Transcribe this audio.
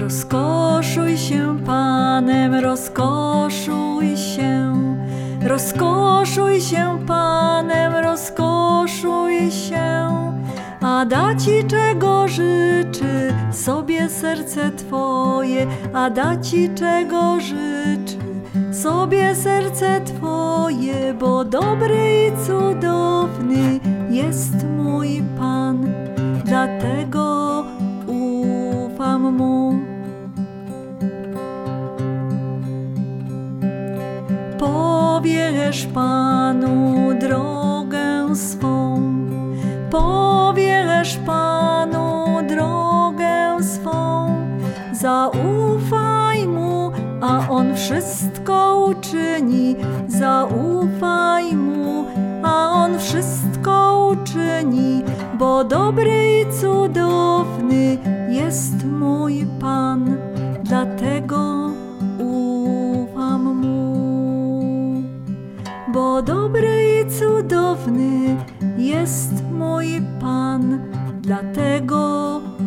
Rozkoszuj się Panem, rozkoszuj się. Rozkoszuj się Panem, rozkoszuj się. A da Ci czego życzy sobie serce Twoje, a da Ci czego życzy sobie serce Twoje, bo dobry i cudowny jest mój Pan, dlatego ufam Mu. Powierz Panu drogę swą, powierz Panu drogę swą, zaufaj Mu, a On wszystko uczyni. Zaufaj Mu, a On wszystko uczyni, bo dobry i cudowny jest mój Pan, dlatego ufam Mu. Bo dobry i cudowny jest mój Pan, dlatego